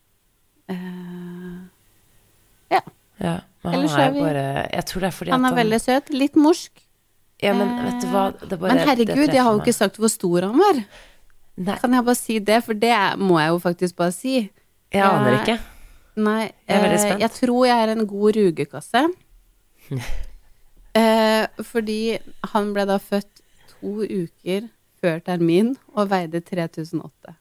uh, ja. Ja, men han er vi, bare, jeg tror det er fordi han at er han... veldig søt, litt morsk. Ja, men vet du hva? Det bare, men herregud, jeg har jo ikke sagt hvor stor han var. Nei. Kan jeg bare si det? For det må jeg jo faktisk bare si. Jeg aner ikke. Nei, jeg er veldig spent. Jeg tror jeg er en god rugekasse. eh, fordi han ble da født to uker før termin og veide tre tusen åtte.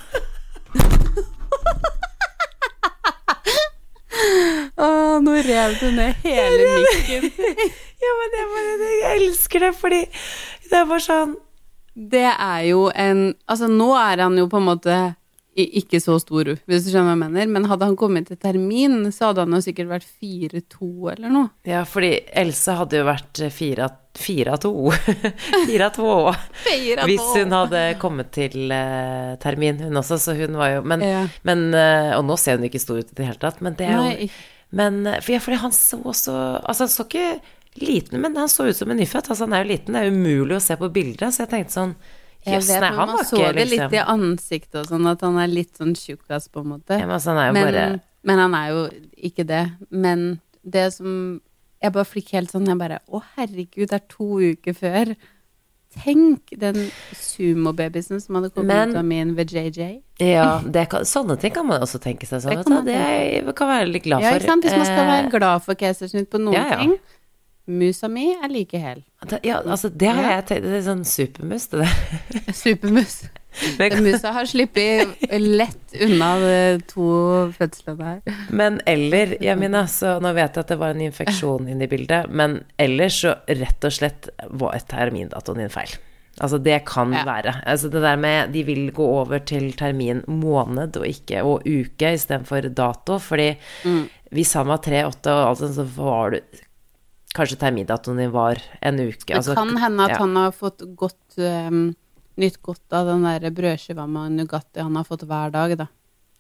Åh, nå rev du ned hele mikken. Ja, men jeg, bare, jeg elsker det, fordi det er bare sånn. Det er jo en, altså nå er han jo på en måte ikke så stor, hvis du skjønner hva jeg mener, men hadde han kommet til termin, så hadde han jo sikkert vært fire to eller noe. Ja, fordi Elsa hadde jo vært fire av to. Fire av to. Hvis hun hadde kommet til uh, termin, hun også, så hun var jo, men, ja. men uh, og nå ser hun ikke stor ut i det hele tatt, men det er jo, Nei. men, for, ja, fordi han så så, altså han så ikke liten, men han så ut som en nyfødt, altså han er jo liten, det er umulig å se på bildet, så jeg tenkte sånn, jøss, nei, han var ikke, liksom. Jeg vet, man så det litt i ansiktet og sånn, at han er litt sånn tjukkas på en måte. Ja, men, altså, han er jo men, bare... men han er jo ikke det, men det som, jeg bare fikk helt sånn, jeg bare, å herregud, det er to uker før. Tenk den sumo-babysen som hadde kommet men, ut av min ved J J. Ja, det kan, sånne ting kan man også tenke seg sånn, det kan, det jeg kan være litt glad for. Ja, ikke sant, hvis man skal være glad for keisersnitt på noen ja, ja. ting. Musa mi er like hel. Ja, altså det har jeg tenkt, det er sånn supermus det der. Supermus. Musa har slippet lett unna de to fødslene her. Men eller, jeg mener, så nå vet jeg at det var en infeksjon inne i bildet, men ellers så rett og slett var termindatoen din feil. Altså det kan ja. være. Altså det der med, de vil gå over til termin måned og ikke, og uke i stedet for dato, fordi mm. hvis han var tre, åtte og alt sånt, så var du... Kanskje termindatoen din var en uke. Det altså, kan hende at ja. han har fått godt, um, nytt godt av den der brødskiva med Nugatti han har fått hver dag, da.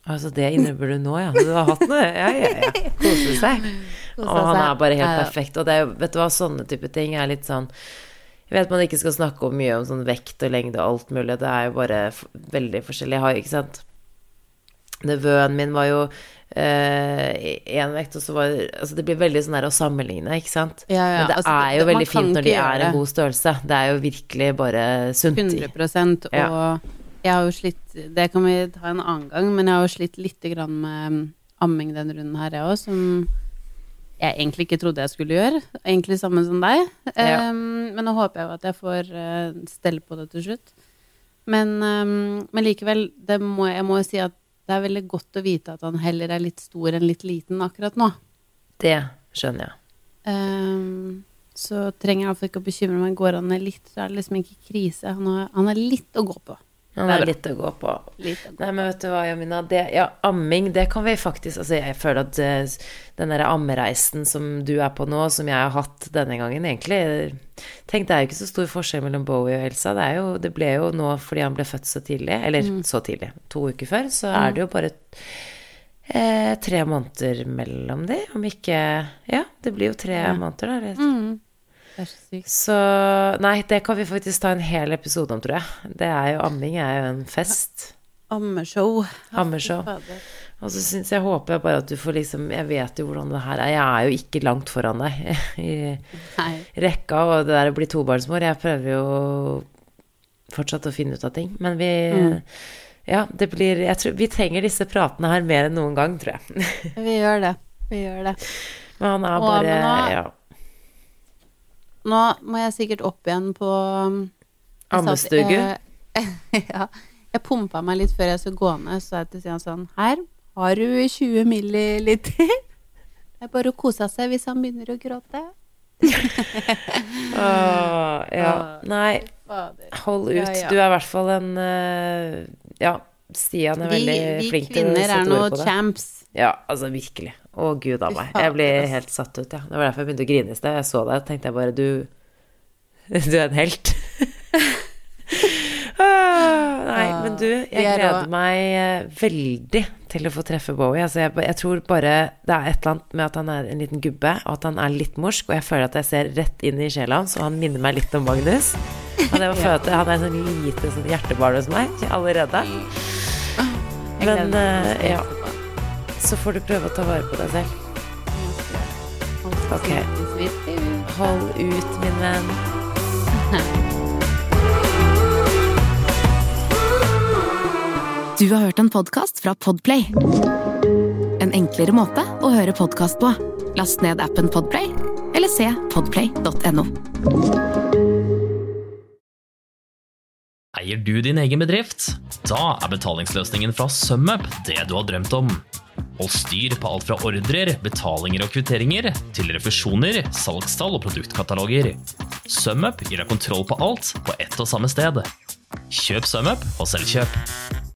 Altså, det innebærer du nå, ja. Du har hatt noe, ja, ja, ja. Kose seg. Og han er bare helt perfekt. Og det er jo, vet du hva, sånne type ting er litt sånn, jeg vet man ikke skal snakke om mye om sånn vekt og lengde og alt mulig, det er jo bare veldig forskjellig. Jeg har, ikke sant, nevøen min var jo eh, en vekt, og så var, altså det blir veldig sånn der å sammenligne, ikke sant? Ja, ja. Men det altså, er jo det, veldig fint når de er en god størrelse. Det er jo virkelig bare sunt. hundre prosent, og ja. Jeg har jo slitt, det kan vi ta en annen gang, men jeg har jo slitt litt grann med amming den runden her, jeg også, som jeg egentlig ikke trodde jeg skulle gjøre, egentlig samme som deg, Ja. um, men nå håper jeg jo at jeg får uh, stelle på det til slutt. Men, um, men likevel, det må, jeg må jo si at det er veldig godt å vite at han heller er litt stor enn litt liten akkurat nå. Det skjønner jeg. Um, så trenger jeg i hvert fall ikke å bekymre meg, går han ned litt, så er det liksom ikke krise, han har, han har litt å gå på. Han er litt å gå på. Litt å gå Nei, men vet du hva, Jamina, det, ja, amming, det kan vi faktisk, altså jeg føler at uh, den der ammereisen som du er på nå, som jeg har hatt denne gangen, egentlig, tenk, det er jo ikke så stor forskjell mellom Bowie og Elsa, det er jo, det ble jo nå fordi han ble født så tidlig, eller mm. så tidlig, to uker før, så mm. er det jo bare eh, tre måneder mellom de, om ikke, ja, det blir jo tre ja. måneder der, mm. Det er så sykt. Så, nei, det kan vi faktisk ta en hel episode om, tror jeg. Det er jo, amming er jo en fest. Ammeshow. Ammeshow. Og så synes jeg, håper jeg bare at du får liksom, jeg vet jo hvordan det her er, jeg er jo ikke langt foran deg i Nei. rekka, og det der å bli tobarnsmor, jeg prøver jo fortsatt å finne ut av ting, men vi, mm. ja, det blir, jeg tror, vi trenger disse pratene her mer enn noen gang, tror jeg. Vi gjør det, vi gjør det. Men han er bare, nå, ja. Nå må jeg sikkert opp igjen på ammestugu. Ja, jeg pumpet meg litt før jeg skulle gå ned, så jeg til Stian sånn, her har du tjue milliliter. Det er bare å kose seg hvis han begynner å gråte. Åh, ja, nei, hold ut. Ja, ja. Du er i hvert fall en, ja, Stian er veldig vi, flink til å sette ord på det. Vi kvinner er noe champs. Ja, altså virkelig. Å, Gud av meg. Jeg blir helt satt ut, ja. Det var derfor jeg begynte å grine i sted. Jeg så deg, tenkte jeg bare, du, du er en helt. ah, nei, men du, jeg gleder meg veldig til å få treffe Bowie. Altså, jeg, jeg tror bare det er et eller annet med at han er en liten gubbe, og at han er litt morsk, og jeg føler at jeg ser rett inn i sjela hans, og han minner meg litt om Magnus. Og det var for at han er en sånn lite sånn hjertebarn hos meg, allerede. Men, uh, ja. Så får du prøve å ta vare på deg selv. Ok. Hold ut, min venn. Du har hørt en podcast fra Podplay. En enklere måte å høre podcast på. Last ned appen Podplay, eller se podplay punktum no. Eier du din egen bedrift? Da er betalingsløsningen fra SumUp det du har drømt om. Hold styr på alt fra ordrer, betalinger og kvitteringer, til refusjoner, salgstall og produktkataloger. SumUp gir deg kontroll på alt på ett og samme sted. Kjøp SumUp og selv kjøp.